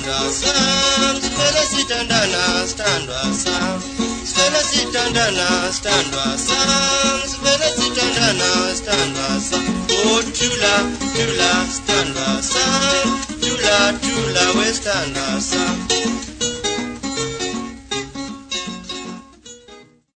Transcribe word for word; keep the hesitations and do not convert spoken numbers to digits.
standwa sam, spele sitandana, standwa sam. Spele sitandana, standwa sam, spele sitandana, standwa sam. Oh, tula, tula, standwa sam, tula, tula, we standwa sam.